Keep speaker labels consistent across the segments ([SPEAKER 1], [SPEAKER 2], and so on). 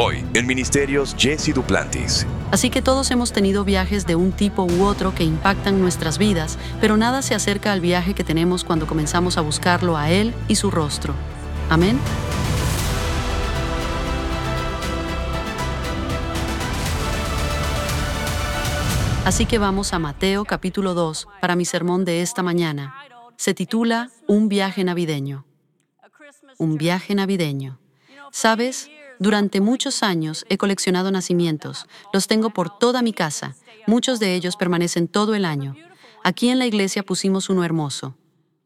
[SPEAKER 1] Hoy, en Ministerios Jesse Duplantis.
[SPEAKER 2] Así que todos hemos tenido viajes de un tipo u otro que impactan nuestras vidas, pero nada se acerca al viaje que tenemos cuando comenzamos a buscarlo a Él y su rostro. ¿Amén? Así que vamos a Mateo capítulo 2 para mi sermón de esta mañana. Se titula Un viaje navideño. Un viaje navideño. ¿Sabes? Durante muchos años he coleccionado nacimientos. Los tengo por toda mi casa. Muchos de ellos permanecen todo el año. Aquí en la iglesia pusimos uno hermoso.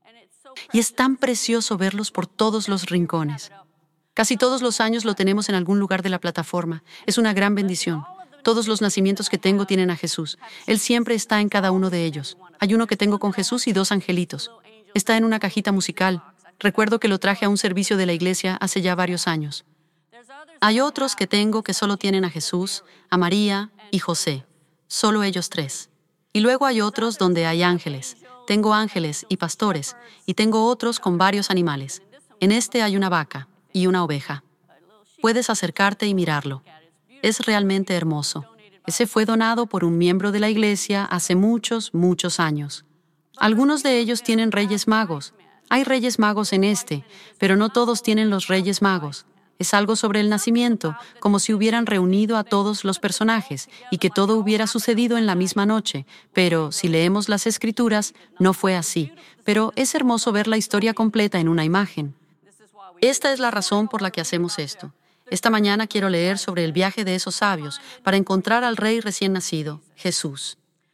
[SPEAKER 2] Y es tan precioso verlos por todos los rincones. Casi todos los años lo tenemos en algún lugar de la plataforma. Es una gran bendición. Todos los nacimientos que tengo tienen a Jesús. Él siempre está en cada uno de ellos. Hay uno que tengo con Jesús y 2 angelitos. Está en una cajita musical. Recuerdo que lo traje a un servicio de la iglesia hace ya varios años. Hay otros que tengo que solo tienen a Jesús, a María y José. Solo ellos 3. Y luego hay otros donde hay ángeles. Tengo ángeles y pastores. Y tengo otros con varios animales. En este hay una vaca y una oveja. Puedes acercarte y mirarlo. Es realmente hermoso. Ese fue donado por un miembro de la iglesia hace muchos, muchos años. Algunos de ellos tienen reyes magos. Hay reyes magos en este, pero no todos tienen los reyes magos. Es algo sobre el nacimiento, como si hubieran reunido a todos los personajes y que todo hubiera sucedido en la misma noche. Pero si leemos las Escrituras, no fue así. Pero es hermoso ver la historia completa en una imagen. Esta es la razón por la que hacemos esto. Esta mañana quiero leer sobre el viaje de esos sabios para encontrar al Rey recién nacido, Jesús.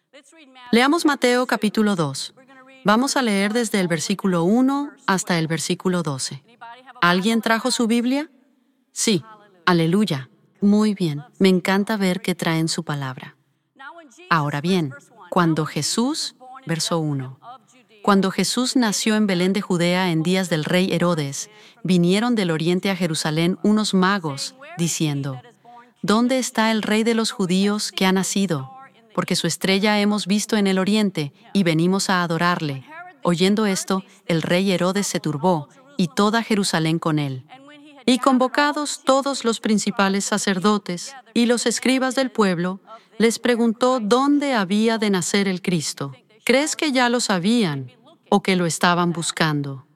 [SPEAKER 2] Leamos Mateo capítulo 2. Vamos a leer desde el versículo 1 hasta el versículo 12. ¿Alguien trajo su Biblia? Sí, aleluya. Muy bien, me encanta ver que traen su palabra. Ahora bien, cuando Jesús, verso 1, cuando Jesús nació en Belén de Judea en días del rey Herodes, vinieron del oriente a Jerusalén unos magos, diciendo, ¿dónde está el rey de los judíos que ha nacido? Porque su estrella hemos visto en el oriente y venimos a adorarle. Oyendo esto, el rey Herodes se turbó y toda Jerusalén con él. Y convocados todos los principales sacerdotes y los escribas del pueblo, les preguntó dónde había de nacer el Cristo. ¿Crees que ya lo sabían o que lo estaban buscando?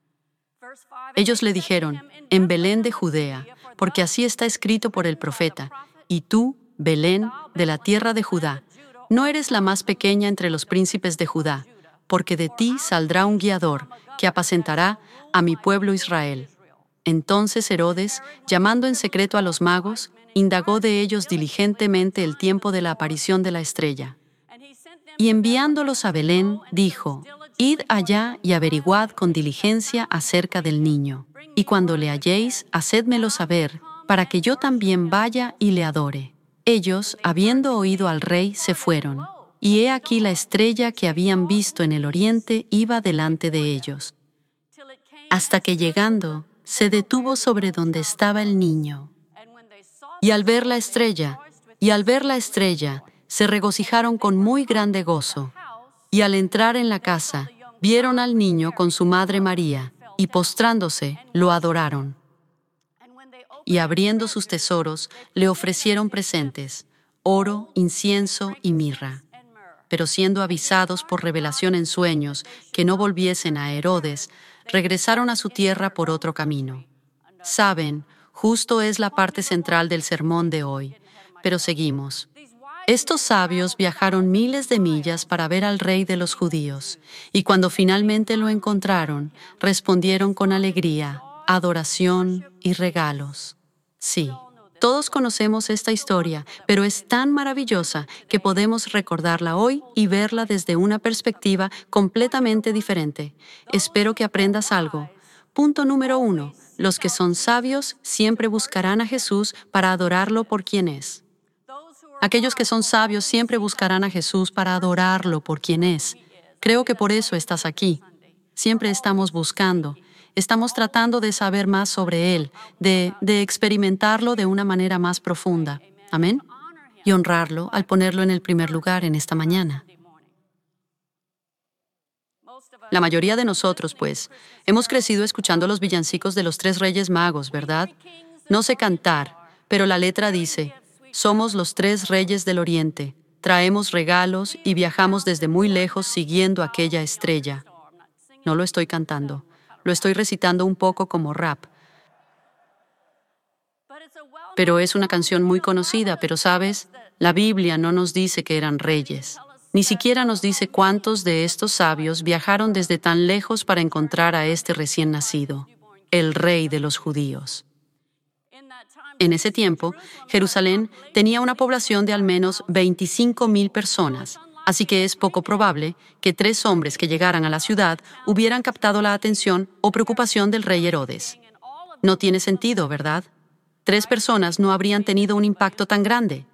[SPEAKER 2] Ellos le dijeron, en Belén de Judea, porque así está escrito por el profeta. Y tú, Belén, de la tierra de Judá, no eres la más pequeña entre los príncipes de Judá, porque de ti saldrá un guiador que apacentará a mi pueblo Israel. Entonces Herodes, llamando en secreto a los magos, indagó de ellos diligentemente el tiempo de la aparición de la estrella. Y enviándolos a Belén, dijo, «Id allá y averiguad con diligencia acerca del niño, y cuando le halléis, hacédmelo saber, para que yo también vaya y le adore». Ellos, habiendo oído al rey, se fueron, y he aquí la estrella que habían visto en el oriente iba delante de ellos, hasta que llegando, se detuvo sobre donde estaba el niño. Y al ver la estrella, se regocijaron con muy grande gozo. Y al entrar en la casa, vieron al niño con su madre María, y postrándose, lo adoraron. Y abriendo sus tesoros, le ofrecieron presentes, oro, incienso y mirra. Pero siendo avisados por revelación en sueños que no volviesen a Herodes, regresaron a su tierra por otro camino. Saben, justo es la parte central del sermón de hoy, pero seguimos. Estos sabios viajaron miles de millas para ver al rey de los judíos, y cuando finalmente lo encontraron, respondieron con alegría, adoración y regalos. Sí, todos conocemos esta historia, pero es tan maravillosa que podemos recordarla hoy y verla desde una perspectiva completamente diferente. Espero que aprendas algo. Punto número 1. Los que son sabios siempre buscarán a Jesús para adorarlo por quien es. Aquellos que son sabios siempre buscarán a Jesús para adorarlo por quien es. Creo que por eso estás aquí. Siempre estamos buscando. Estamos tratando de saber más sobre Él, de experimentarlo de una manera más profunda. ¿Amén? Y honrarlo al ponerlo en el primer lugar en esta mañana. La mayoría de nosotros, pues, hemos crecido escuchando los villancicos de los 3 Reyes Magos, ¿verdad? No sé cantar, Pero la letra dice, somos los 3 reyes del oriente, traemos regalos y viajamos desde muy lejos siguiendo aquella estrella. No lo estoy cantando, lo estoy recitando un poco como rap. Pero es una canción muy conocida, pero ¿sabes? La Biblia no nos dice que eran reyes. Ni siquiera nos dice cuántos de estos sabios viajaron desde tan lejos para encontrar a este recién nacido, el rey de los judíos. En ese tiempo, Jerusalén tenía una población de al menos 25,000 personas, así que es poco probable que 3 hombres que llegaran a la ciudad hubieran captado la atención o preocupación del rey Herodes. No tiene sentido, ¿verdad? 3 personas no habrían tenido un impacto tan grande.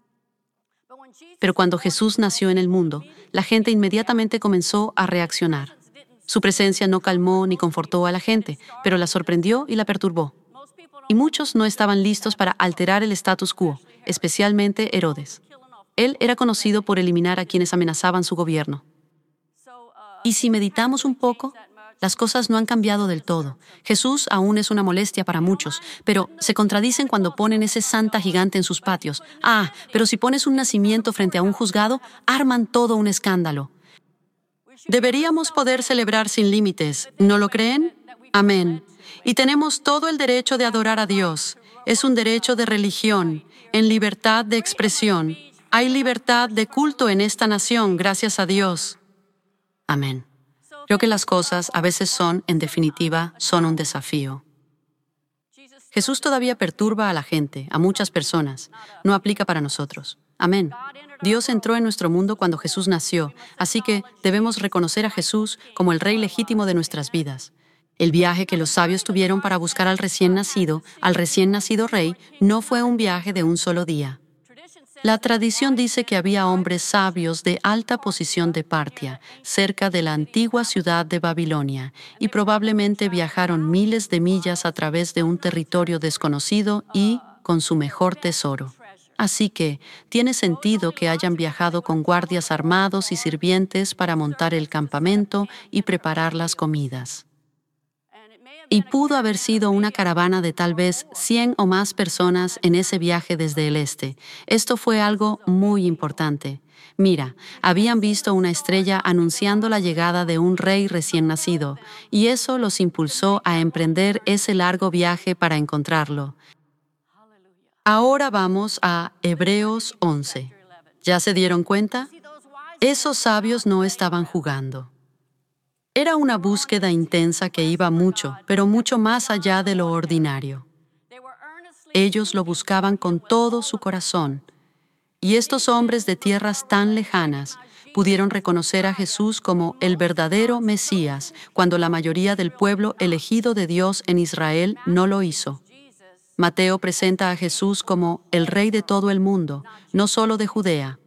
[SPEAKER 2] Pero cuando Jesús nació en el mundo, la gente inmediatamente comenzó a reaccionar. Su presencia no calmó ni confortó a la gente, pero la sorprendió y la perturbó. Y muchos no estaban listos para alterar el status quo, especialmente Herodes. Él era conocido por eliminar a quienes amenazaban su gobierno. Y si meditamos un poco, las cosas no han cambiado del todo. Jesús aún es una molestia para muchos, pero se contradicen cuando ponen ese santa gigante en sus patios. Pero si pones un nacimiento frente a un juzgado, arman todo un escándalo. Deberíamos poder celebrar sin límites, ¿no lo creen? Amén. Y tenemos todo el derecho de adorar a Dios. Es un derecho de religión, en libertad de expresión. Hay libertad de culto en esta nación, gracias a Dios. Amén. Creo que las cosas a veces son, en definitiva, son un desafío. Jesús todavía perturba a la gente, a muchas personas. No aplica para nosotros. Amén. Dios entró en nuestro mundo cuando Jesús nació, así que debemos reconocer a Jesús como el Rey legítimo de nuestras vidas. El viaje que los sabios tuvieron para buscar al recién nacido rey, no fue un viaje de un solo día. La tradición dice que había hombres sabios de alta posición de Partia, cerca de la antigua ciudad de Babilonia, y probablemente viajaron miles de millas a través de un territorio desconocido y con su mejor tesoro. Así que tiene sentido que hayan viajado con guardias armados y sirvientes para montar el campamento y preparar las comidas. Y pudo haber sido una caravana de tal vez 100 o más personas en ese viaje desde el este. Esto fue algo muy importante. Mira, habían visto una estrella anunciando la llegada de un rey recién nacido, y eso los impulsó a emprender ese largo viaje para encontrarlo. Ahora vamos a Hebreos 11. ¿Ya se dieron cuenta? Esos sabios no estaban jugando. Era una búsqueda intensa que iba mucho, pero mucho más allá de lo ordinario. Ellos lo buscaban con todo su corazón. Y estos hombres de tierras tan lejanas pudieron reconocer a Jesús como el verdadero Mesías, cuando la mayoría del pueblo elegido de Dios en Israel no lo hizo. Mateo presenta a Jesús como el Rey de todo el mundo, no solo de Judea.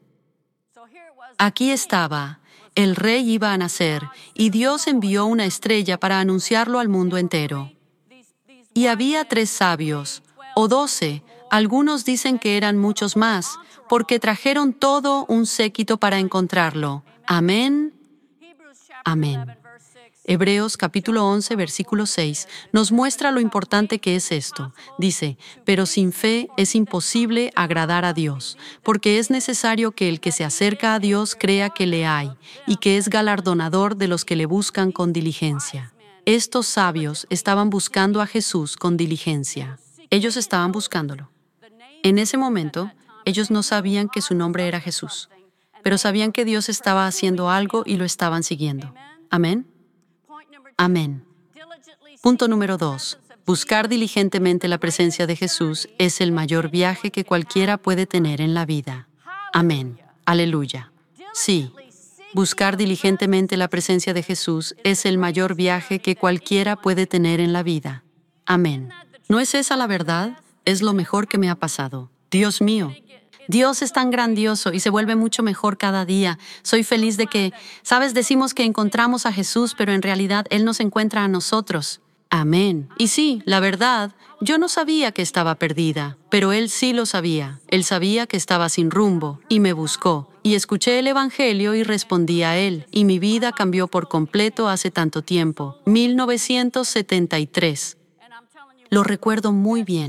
[SPEAKER 2] Aquí estaba. El rey iba a nacer, y Dios envió una estrella para anunciarlo al mundo entero. Y había 3 sabios, o 12, algunos dicen que eran muchos más, porque trajeron todo un séquito para encontrarlo. Amén. Amén. Hebreos capítulo 11, versículo 6, nos muestra lo importante que es esto. Dice, pero sin fe es imposible agradar a Dios, porque es necesario que el que se acerca a Dios crea que le hay, y que es galardonador de los que le buscan con diligencia. Estos sabios estaban buscando a Jesús con diligencia. Ellos estaban buscándolo. En ese momento, ellos no sabían que su nombre era Jesús, pero sabían que Dios estaba haciendo algo y lo estaban siguiendo. Amén. Amén. Punto número 2. Buscar diligentemente la presencia de Jesús es el mayor viaje que cualquiera puede tener en la vida. Amén. Aleluya. Sí, buscar diligentemente la presencia de Jesús es el mayor viaje que cualquiera puede tener en la vida. Amén. ¿No es esa la verdad? Es lo mejor que me ha pasado. Dios mío. Dios es tan grandioso y se vuelve mucho mejor cada día. Soy feliz de que, decimos que encontramos a Jesús, pero en realidad Él nos encuentra a nosotros. Amén. Y sí, la verdad, yo no sabía que estaba perdida, pero Él sí lo sabía. Él sabía que estaba sin rumbo y me buscó. Y escuché el Evangelio y respondí a Él. Y mi vida cambió por completo hace tanto tiempo. 1973. Lo recuerdo muy bien.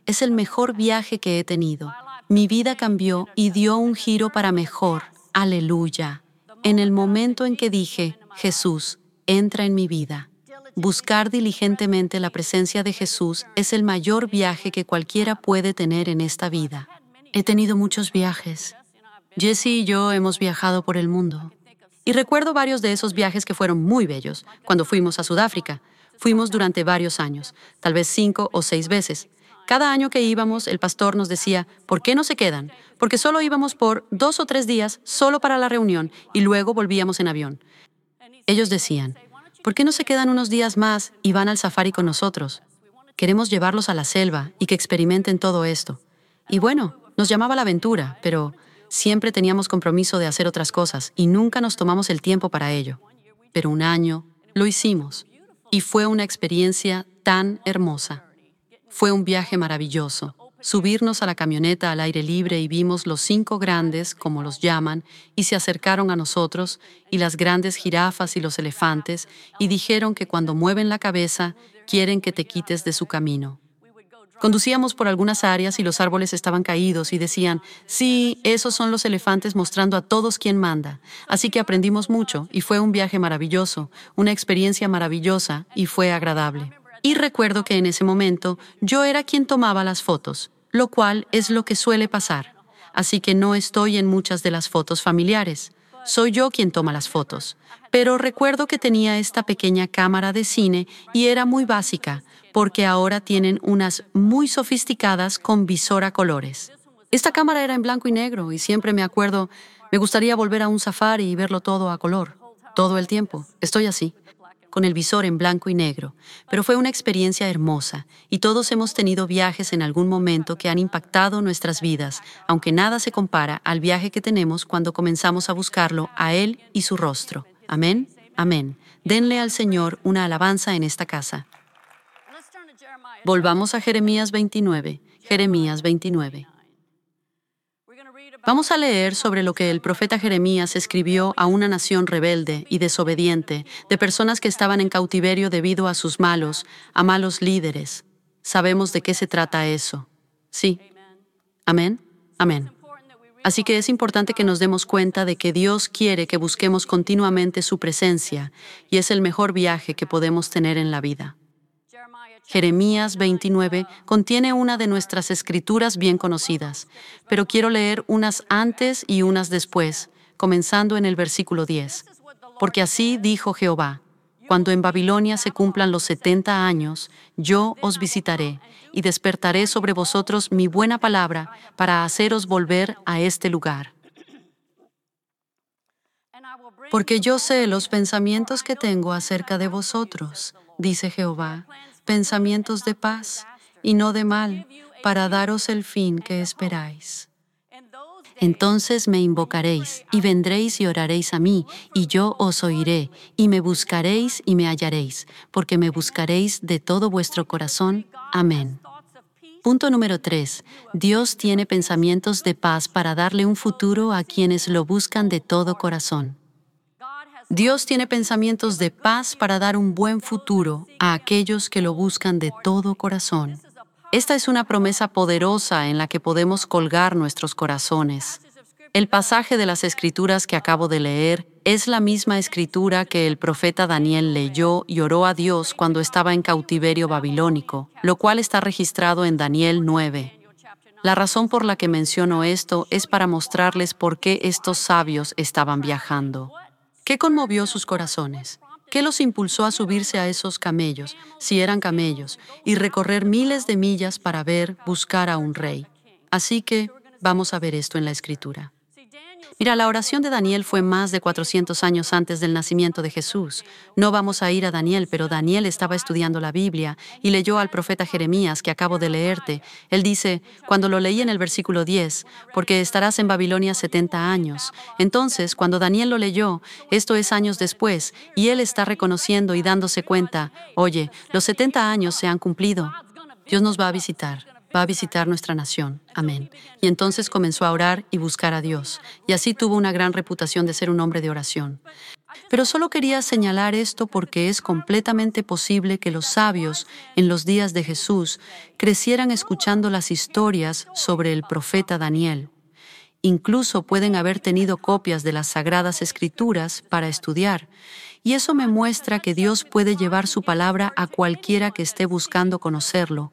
[SPEAKER 2] es el mejor viaje que he tenido. Mi vida cambió y dio un giro para mejor. Aleluya. En el momento en que dije, Jesús, entra en mi vida. Buscar diligentemente la presencia de Jesús es el mayor viaje que cualquiera puede tener en esta vida. He tenido muchos viajes. Jesse y yo hemos viajado por el mundo. Y recuerdo varios de esos viajes que fueron muy bellos. Cuando fuimos a Sudáfrica, fuimos durante varios años, tal vez 5 o 6 veces. Cada año que íbamos, el pastor nos decía, ¿por qué no se quedan? Porque solo íbamos por 2 o 3 días, solo para la reunión, y luego volvíamos en avión. Ellos decían, ¿por qué no se quedan unos días más y van al safari con nosotros? Queremos llevarlos a la selva y que experimenten todo esto. Y bueno, nos llamaba la aventura, pero siempre teníamos compromiso de hacer otras cosas y nunca nos tomamos el tiempo para ello. Pero un año lo hicimos y fue una experiencia tan hermosa. Fue un viaje maravilloso. Subirnos a la camioneta al aire libre y vimos los 5 grandes, como los llaman, y se acercaron a nosotros, y las grandes jirafas y los elefantes, y dijeron que cuando mueven la cabeza, quieren que te quites de su camino. Conducíamos por algunas áreas y los árboles estaban caídos y decían, sí, esos son los elefantes mostrando a todos quién manda. Así que aprendimos mucho y fue un viaje maravilloso, una experiencia maravillosa y fue agradable. Y recuerdo que en ese momento yo era quien tomaba las fotos, lo cual es lo que suele pasar. Así que no estoy en muchas de las fotos familiares. Soy yo quien toma las fotos. Pero recuerdo que tenía esta pequeña cámara de cine y era muy básica, porque ahora tienen unas muy sofisticadas con visor a colores. Esta cámara era en blanco y negro y siempre me acuerdo, me gustaría volver a un safari y verlo todo a color. Todo el tiempo. Estoy así, con el visor en blanco y negro, pero fue una experiencia hermosa y todos hemos tenido viajes en algún momento que han impactado nuestras vidas, aunque nada se compara al viaje que tenemos cuando comenzamos a buscarlo a Él y su rostro. Amén, amén. Denle al Señor una alabanza en esta casa. Volvamos a Jeremías 29. Jeremías 29. Vamos a leer sobre lo que el profeta Jeremías escribió a una nación rebelde y desobediente, de personas que estaban en cautiverio debido a sus malos líderes. Sabemos de qué se trata eso. Sí. Amén. Amén. Así que es importante que nos demos cuenta de que Dios quiere que busquemos continuamente su presencia y es el mejor viaje que podemos tener en la vida. Jeremías 29 contiene una de nuestras escrituras bien conocidas, pero quiero leer unas antes y unas después, comenzando en el versículo 10. Porque así dijo Jehová, cuando en Babilonia se cumplan los 70 años, yo os visitaré y despertaré sobre vosotros mi buena palabra para haceros volver a este lugar. Porque yo sé los pensamientos que tengo acerca de vosotros, dice Jehová, pensamientos de paz y no de mal, para daros el fin que esperáis. Entonces me invocaréis, y vendréis y oraréis a mí, y yo os oiré, y me buscaréis y me hallaréis, porque me buscaréis de todo vuestro corazón. Amén. Punto número 3. Dios tiene pensamientos de paz para darle un futuro a quienes lo buscan de todo corazón. Dios tiene pensamientos de paz para dar un buen futuro a aquellos que lo buscan de todo corazón. Esta es una promesa poderosa en la que podemos colgar nuestros corazones. El pasaje de las Escrituras que acabo de leer es la misma escritura que el profeta Daniel leyó y oró a Dios cuando estaba en cautiverio babilónico, lo cual está registrado en Daniel 9. La razón por la que menciono esto es para mostrarles por qué estos sabios estaban viajando. ¿Qué conmovió sus corazones? ¿Qué los impulsó a subirse a esos camellos, si eran camellos, y recorrer miles de millas para buscar a un rey? Así que vamos a ver esto en la Escritura. Mira, la oración de Daniel fue más de 400 años antes del nacimiento de Jesús. No vamos a ir a Daniel, pero Daniel estaba estudiando la Biblia y leyó al profeta Jeremías, que acabo de leerte. Él dice, cuando lo leí en el versículo 10, porque estarás en Babilonia 70 años. Entonces, cuando Daniel lo leyó, esto es años después, y él está reconociendo y dándose cuenta, oye, los 70 años se han cumplido. Dios nos va a visitar. Va a visitar nuestra nación. Amén. Y entonces comenzó a orar y buscar a Dios. Y así tuvo una gran reputación de ser un hombre de oración. Pero solo quería señalar esto porque es completamente posible que los sabios, en los días de Jesús, crecieran escuchando las historias sobre el profeta Daniel. Incluso pueden haber tenido copias de las Sagradas Escrituras para estudiar, y eso me muestra que Dios puede llevar su palabra a cualquiera que esté buscando conocerlo.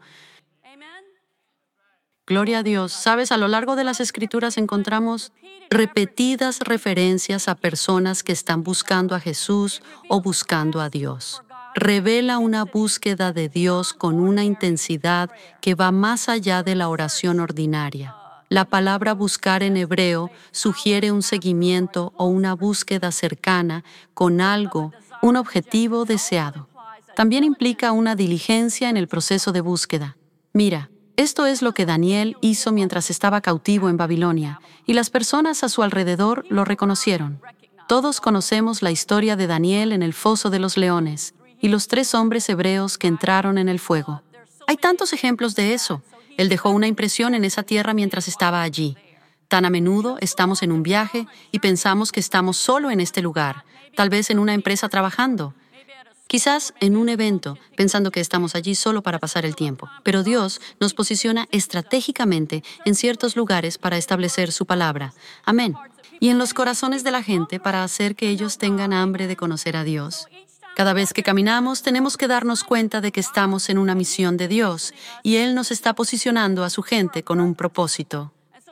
[SPEAKER 2] Gloria a Dios. Sabes, a lo largo de las Escrituras encontramos repetidas referencias a personas que están buscando a Jesús o buscando a Dios. Revela una búsqueda de Dios con una intensidad que va más allá de la oración ordinaria. La palabra buscar en hebreo sugiere un seguimiento o una búsqueda cercana con algo, un objetivo deseado. También implica una diligencia en el proceso de búsqueda. Mira, esto es lo que Daniel hizo mientras estaba cautivo en Babilonia, y las personas a su alrededor lo reconocieron. Todos conocemos la historia de Daniel en el foso de los leones y los 3 hombres hebreos que entraron en el fuego. Hay tantos ejemplos de eso. Él dejó una impresión en esa tierra mientras estaba allí. Tan a menudo estamos en un viaje y pensamos que estamos solo en este lugar, tal vez en una empresa trabajando, quizás en un evento, pensando que estamos allí solo para pasar el tiempo. Pero Dios nos posiciona estratégicamente en ciertos lugares para establecer su palabra. Amén. Y en los corazones de la gente para hacer que ellos tengan hambre de conocer a Dios. Cada vez que caminamos, tenemos que darnos cuenta de que estamos en una misión de Dios y Él nos está posicionando a su gente con un propósito.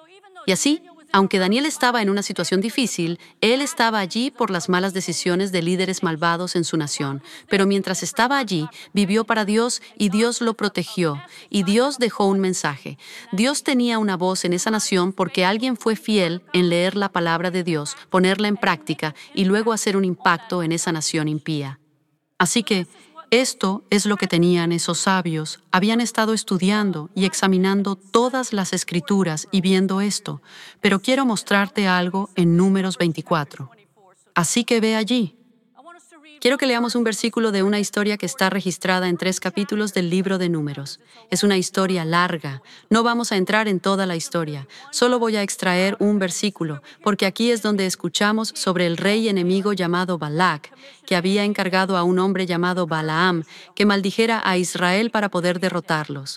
[SPEAKER 2] Y así, aunque Daniel estaba en una situación difícil, él estaba allí por las malas decisiones de líderes malvados en su nación. Pero mientras estaba allí, vivió para Dios y Dios lo protegió. Y Dios dejó un mensaje. Dios tenía una voz en esa nación porque alguien fue fiel en leer la palabra de Dios, ponerla en práctica y luego hacer un impacto en esa nación impía. Así que, esto es lo que tenían esos sabios. Habían estado estudiando y examinando todas las Escrituras y viendo esto. Pero quiero mostrarte algo en Números 24. Así que ve allí. Quiero que leamos un versículo de una historia que está registrada en 3 capítulos del libro de Números. Es una historia larga. No vamos a entrar en toda la historia. Solo voy a extraer un versículo, porque aquí es donde escuchamos sobre el rey enemigo llamado Balac, que había encargado a un hombre llamado Balaam que maldijera a Israel para poder derrotarlos.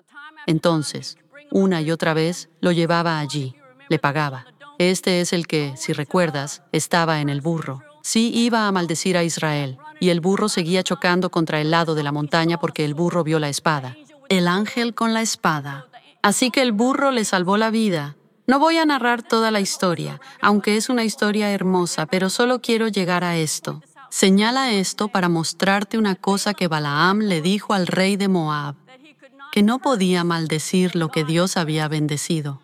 [SPEAKER 2] Entonces, una y otra vez, lo llevaba allí. Le pagaba. Este es el que, si recuerdas, estaba en el burro. Sí iba a maldecir a Israel, y el burro seguía chocando contra el lado de la montaña porque el burro vio la espada. El ángel con la espada. Así que el burro le salvó la vida. No voy a narrar toda la historia, aunque es una historia hermosa, pero solo quiero llegar a esto. Señala esto para mostrarte una cosa que Balaam le dijo al rey de Moab, que no podía maldecir lo que Dios había bendecido.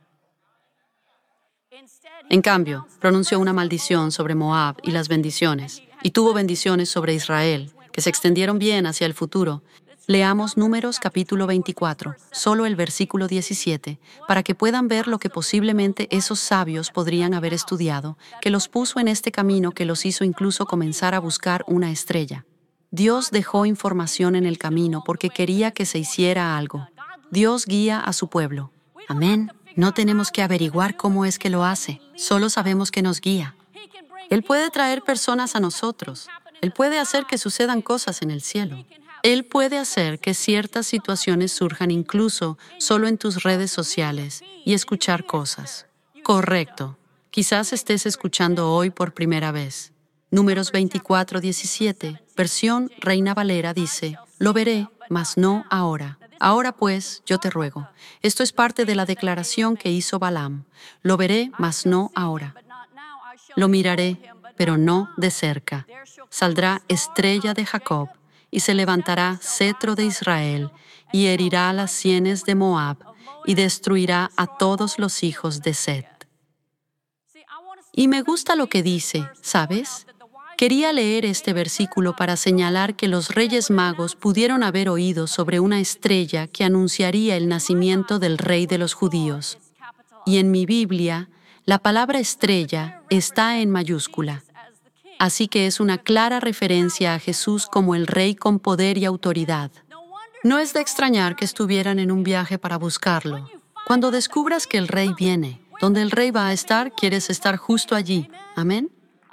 [SPEAKER 2] En cambio, pronunció una maldición sobre Moab y las bendiciones, y tuvo bendiciones sobre Israel, que se extendieron bien hacia el futuro. Leamos Números capítulo 24, solo el versículo 17, para que puedan ver lo que posiblemente esos sabios podrían haber estudiado, que los puso en este camino que los hizo incluso comenzar a buscar una estrella. Dios dejó información en el camino porque quería que se hiciera algo. Dios guía a su pueblo. Amén. No tenemos que averiguar cómo es que lo hace, solo sabemos que nos guía. Él puede traer personas a nosotros. Él puede hacer que sucedan cosas en el cielo. Él puede hacer que ciertas situaciones surjan incluso solo en tus redes sociales y escuchar cosas. Correcto. Quizás estés escuchando hoy por primera vez. Números 24, 17, versión Reina Valera dice, «Lo veré, mas no ahora. Ahora pues, yo te ruego». Esto es parte de la declaración que hizo Balaam. «Lo veré, mas no ahora. Lo miraré, pero no de cerca. Saldrá estrella de Jacob, y se levantará cetro de Israel, y herirá las sienes de Moab, y destruirá a todos los hijos de Set». Y me gusta lo que dice, ¿sabes? Quería leer este versículo para señalar que los Reyes Magos pudieron haber oído sobre una estrella que anunciaría el nacimiento del Rey de los judíos. Y en mi Biblia, la palabra estrella está en mayúscula. Así que es una clara referencia a Jesús como el Rey con poder y autoridad. No es de extrañar que estuvieran en un viaje para buscarlo. Cuando descubras que el Rey viene, donde el Rey va a estar, quieres estar justo allí. ¿Amén?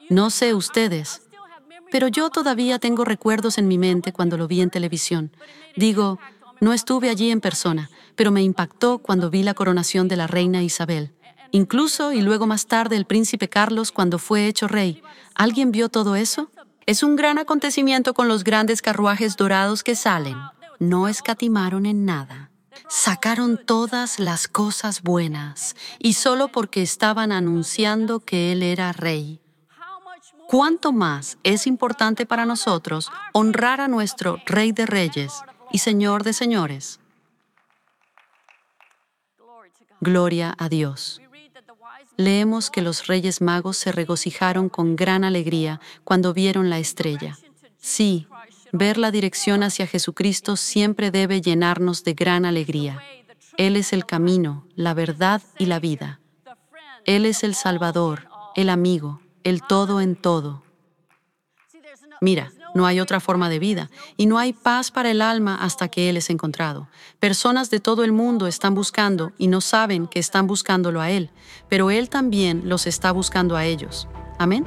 [SPEAKER 2] No sé ustedes, pero yo todavía tengo recuerdos en mi mente cuando lo vi en televisión. Digo, no estuve allí en persona, pero me impactó cuando vi la coronación de la reina Isabel. Incluso, y luego más tarde, el príncipe Carlos cuando fue hecho rey. ¿Alguien vio todo eso? Es un gran acontecimiento con los grandes carruajes dorados que salen. No escatimaron en nada. Sacaron todas las cosas buenas, y solo porque estaban anunciando que él era rey. ¿Cuánto más es importante para nosotros honrar a nuestro Rey de Reyes y Señor de Señores? Gloria a Dios. Leemos que los Reyes Magos se regocijaron con gran alegría cuando vieron la estrella. Sí, ver la dirección hacia Jesucristo siempre debe llenarnos de gran alegría. Él es el camino, la verdad y la vida. Él es el Salvador, el amigo, el todo en todo. Mira, no hay otra forma de vida y no hay paz para el alma hasta que Él es encontrado. Personas de todo el mundo están buscando y no saben que están buscándolo a Él, pero Él también los está buscando a ellos. Amén.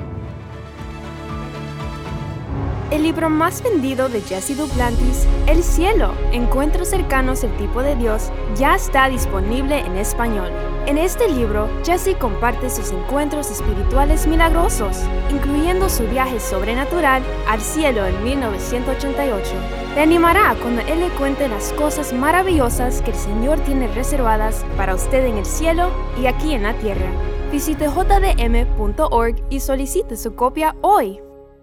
[SPEAKER 3] El libro más vendido de Jesse Duplantis, El Cielo, Encuentros cercanos al tipo de Dios, ya está disponible en español. En este libro, Jesse comparte sus encuentros espirituales milagrosos, incluyendo su viaje sobrenatural al cielo en 1988. Te animará cuando él le cuente las cosas maravillosas que el Señor tiene reservadas para usted en el cielo y aquí en la tierra. Visite jdm.org y solicite su copia hoy.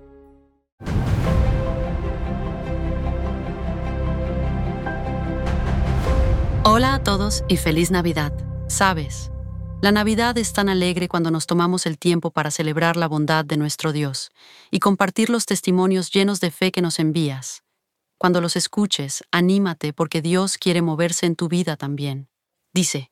[SPEAKER 2] Hola a todos y feliz Navidad. ¿Sabes? La Navidad es tan alegre cuando nos tomamos el tiempo para celebrar la bondad de nuestro Dios y compartir los testimonios llenos de fe que nos envías. Cuando los escuches, anímate porque Dios quiere moverse en tu vida también. Dice,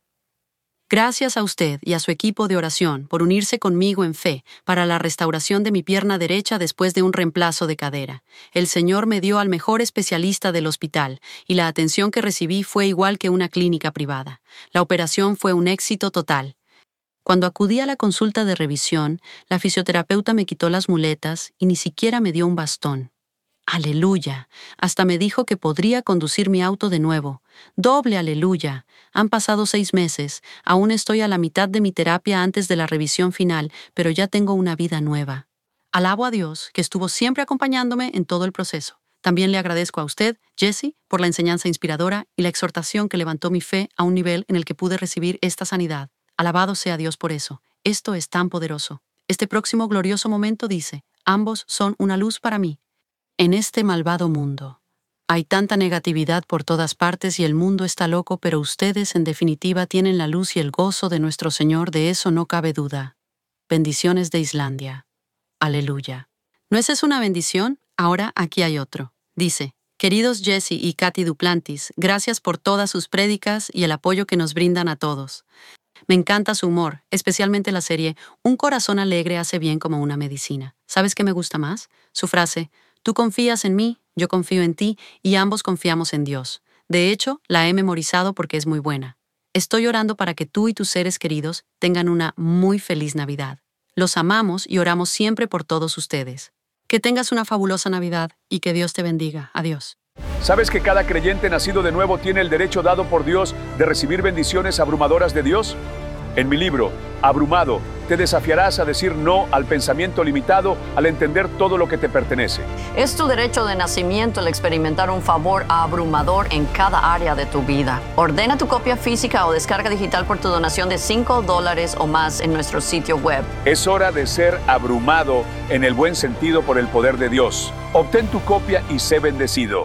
[SPEAKER 2] gracias a usted y a su equipo de oración por unirse conmigo en fe para la restauración de mi pierna derecha después de un reemplazo de cadera. El Señor me dio al mejor especialista del hospital y la atención que recibí fue igual que una clínica privada. La operación fue un éxito total. Cuando acudí a la consulta de revisión, la fisioterapeuta me quitó las muletas y ni siquiera me dio un bastón. ¡Aleluya! Hasta me dijo que podría conducir mi auto de nuevo. ¡Doble aleluya! Han pasado 6 meses, aún estoy a la mitad de mi terapia antes de la revisión final, pero ya tengo una vida nueva. Alabo a Dios, que estuvo siempre acompañándome en todo el proceso. También le agradezco a usted, Jesse, por la enseñanza inspiradora y la exhortación que levantó mi fe a un nivel en el que pude recibir esta sanidad. Alabado sea Dios por eso. Esto es tan poderoso. Este próximo glorioso momento dice, ambos son una luz para mí. En este malvado mundo, hay tanta negatividad por todas partes y el mundo está loco, pero ustedes en definitiva tienen la luz y el gozo de nuestro Señor, de eso no cabe duda. Bendiciones de Islandia. Aleluya. ¿No es eso una bendición? Ahora aquí hay otro. Dice, queridos Jesse y Katy Duplantis, gracias por todas sus prédicas y el apoyo que nos brindan a todos. Me encanta su humor, especialmente la serie Un corazón alegre hace bien como una medicina. ¿Sabes qué me gusta más? Su frase, tú confías en mí, yo confío en ti y ambos confiamos en Dios. De hecho, la he memorizado porque es muy buena. Estoy orando para que tú y tus seres queridos tengan una muy feliz Navidad. Los amamos y oramos siempre por todos ustedes. Que tengas una fabulosa Navidad y que Dios te bendiga. Adiós.
[SPEAKER 4] ¿Sabes que cada creyente nacido de nuevo tiene el derecho dado por Dios de recibir bendiciones abrumadoras de Dios? En mi libro, Abrumado, te desafiarás a decir no al pensamiento limitado al entender todo lo que te pertenece.
[SPEAKER 5] Es tu derecho de nacimiento el experimentar un favor abrumador en cada área de tu vida. Ordena tu copia física o descarga digital por tu donación de $5 o más en nuestro sitio web.
[SPEAKER 4] Es hora de ser abrumado en el buen sentido por el poder de Dios. Obtén tu copia y sé bendecido.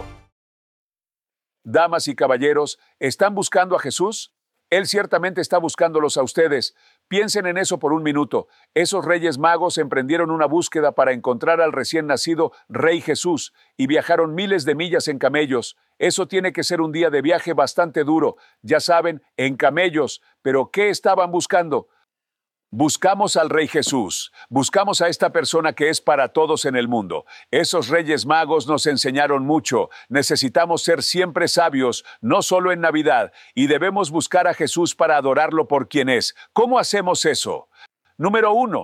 [SPEAKER 4] Damas y caballeros, ¿están buscando a Jesús? Él ciertamente está buscándolos a ustedes. Piensen en eso por un minuto. Esos Reyes Magos emprendieron una búsqueda para encontrar al recién nacido Rey Jesús y viajaron miles de millas en camellos. Eso tiene que ser un día de viaje bastante duro. Ya saben, en camellos. ¿Pero qué estaban buscando? Buscamos al Rey Jesús, buscamos a esta persona que es para todos en el mundo. Esos Reyes Magos nos enseñaron mucho. Necesitamos ser siempre sabios, no solo en Navidad, y debemos buscar a Jesús para adorarlo por quien es. ¿Cómo hacemos eso? Número 1.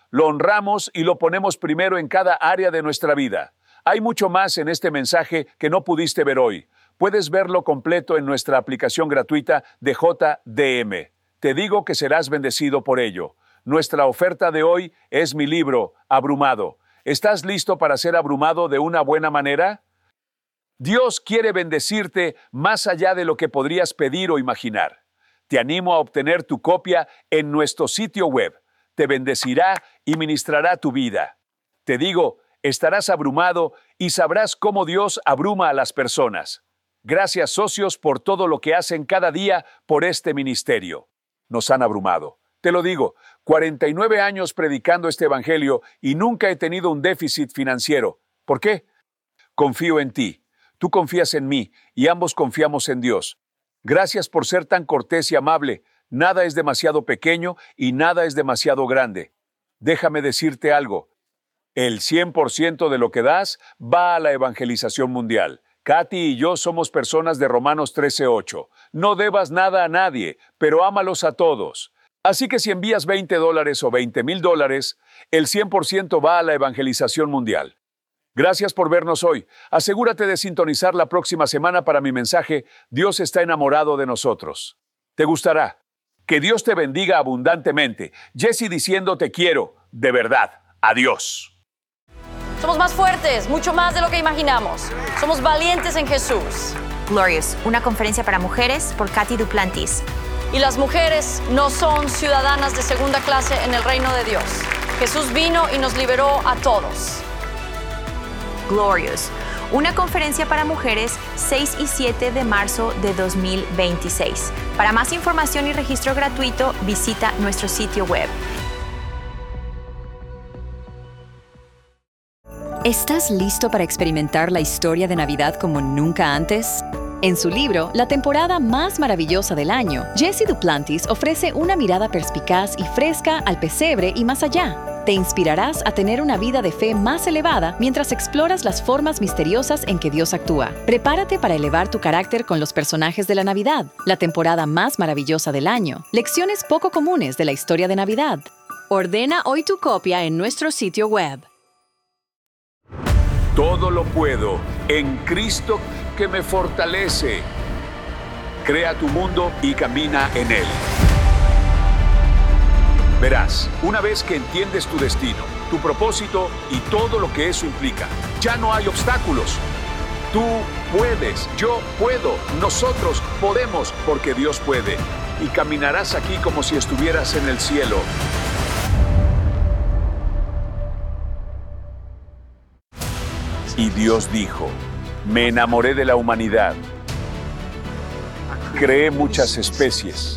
[SPEAKER 4] lo honramos y lo ponemos primero en cada área de nuestra vida. Hay mucho más en este mensaje que no pudiste ver hoy. Puedes verlo completo en nuestra aplicación gratuita de JDM. Te digo que serás bendecido por ello. Nuestra oferta de hoy es mi libro, Abrumado. ¿Estás listo para ser abrumado de una buena manera? Dios quiere bendecirte más allá de lo que podrías pedir o imaginar. Te animo a obtener tu copia en nuestro sitio web. Te bendecirá y ministrará tu vida. Te digo, estarás abrumado y sabrás cómo Dios abruma a las personas. Gracias, socios, por todo lo que hacen cada día por este ministerio. Nos han abrumado. Te lo digo, 49 años predicando este evangelio y nunca he tenido un déficit financiero. ¿Por qué? Confío en ti. Tú confías en mí y ambos confiamos en Dios. Gracias por ser tan cortés y amable. Nada es demasiado pequeño y nada es demasiado grande. Déjame decirte algo. El 100% de lo que das va a la evangelización mundial. Katy y yo somos personas de Romanos 13:8. No debas nada a nadie, pero ámalos a todos. Así que si envías $20 o $20,000, el 100% va a la evangelización mundial. Gracias por vernos hoy. Asegúrate de sintonizar la próxima semana para mi mensaje, Dios está enamorado de nosotros. Te gustará. Que Dios te bendiga abundantemente. Jesse diciendo te quiero, de verdad. Adiós.
[SPEAKER 5] Somos más fuertes, mucho más de lo que imaginamos. Somos valientes en Jesús.
[SPEAKER 6] Glorious, una conferencia para mujeres por Katy Duplantis.
[SPEAKER 5] Y las mujeres no son ciudadanas de segunda clase en el reino de Dios. Jesús vino y nos liberó a todos.
[SPEAKER 6] Glorious, una conferencia para mujeres 6 y 7 de marzo de 2026. Para más información y registro gratuito, visita nuestro sitio web.
[SPEAKER 7] ¿Estás listo para experimentar la historia de Navidad como nunca antes? En su libro, La temporada más maravillosa del año, Jesse Duplantis ofrece una mirada perspicaz y fresca al pesebre y más allá. Te inspirarás a tener una vida de fe más elevada mientras exploras las formas misteriosas en que Dios actúa. Prepárate para elevar tu carácter con los personajes de la Navidad, la temporada más maravillosa del año, lecciones poco comunes de la historia de Navidad. Ordena hoy tu copia en nuestro sitio web.
[SPEAKER 4] Todo lo puedo en Cristo que me fortalece. Crea tu mundo y camina en él. Verás, una vez que entiendes tu destino, tu propósito y todo lo que eso implica, ya no hay obstáculos. Tú puedes, yo puedo, nosotros podemos porque Dios puede. Y caminarás aquí como si estuvieras en el cielo. Y Dios dijo, me enamoré de la humanidad. Creé muchas especies.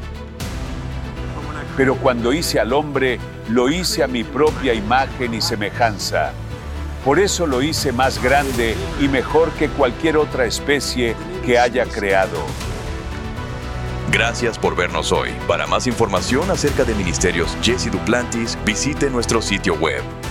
[SPEAKER 4] Pero cuando hice al hombre, lo hice a mi propia imagen y semejanza. Por eso lo hice más grande y mejor que cualquier otra especie que haya creado.
[SPEAKER 1] Gracias por vernos hoy. Para más información acerca de Ministerios Jesse Duplantis, visite nuestro sitio web